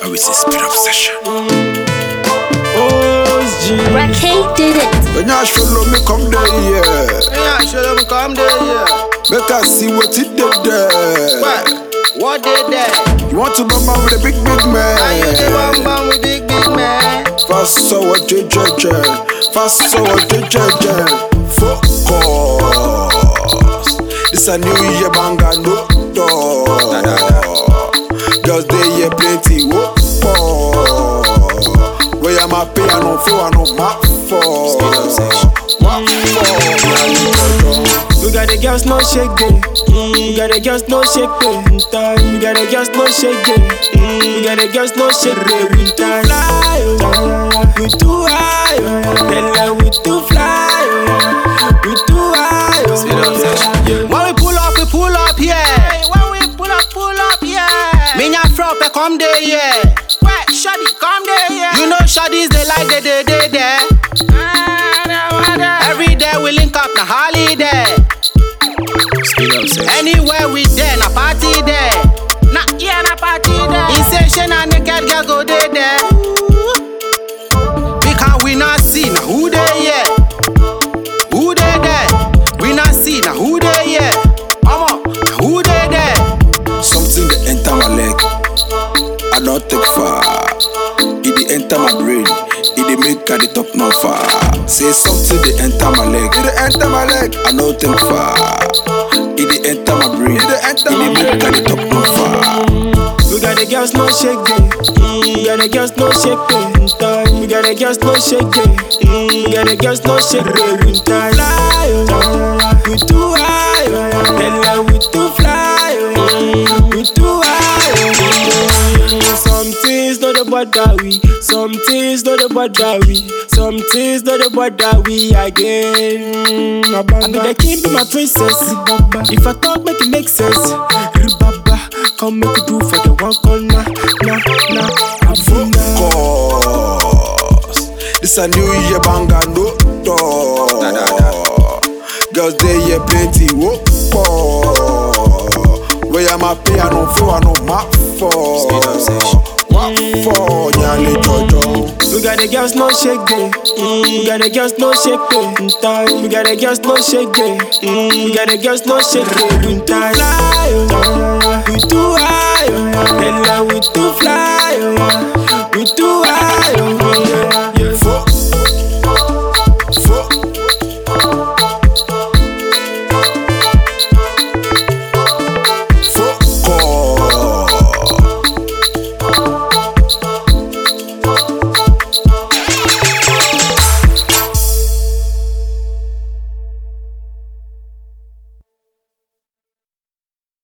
Now it's a speed up session. Raquel did it. When you show me come there, Yeah, show them come there, yeah. make us see what it did there. What did that? You want to bamba with a big man? You the bam with big man. Fast so what JJ, fast so what JJ. Focus. This a new year banga no door. Girls they hear plenty. Whoa. Where am I pay? I don't feel I know my fault. We got the girls no shake day. We got the girls no shake day. We got the girls no shake day. We got the girls no shake day. We too fly, we too high. Tell them we too fly, we too high. When we pull up here. When we pull up here. Me nya front come there, yeah. Shawty, come there, yeah. You know shawties they like they there. Every day we link up na holiday. Anywhere we there, na party there. Na yeah, na party there. In session and naked girl go there. Because we not see na who they yeah. Who they there? We not see na who they yeah. Mama, who they there? Something that enter my leg, I don't take far. It dey enter my brain, it dey make at the top no far. Say something they enter my leg, it dey enter my leg, I don't think far. It dey enter my brain, it dey make at the top no far. We got the girls no shake day. We got the girls no shake day. We got the girls no shake day. We got the girls no shake day. We too fly, we too high. Tell them we too fly, we too high. Some things not about that we. Some things not about that we. Some things not about that we again. I be the king, be my princess. If I talk, make it make sense. Come make it do for the one corner. Focus. This a new year banga no door. Girls they hear plenty. Whoa. Where am I pay? I don't feel I know my fault. We got the girls no shake day. We got the girls no shake day. We got the girls no shake day. We got the girls no shake day. We too fly,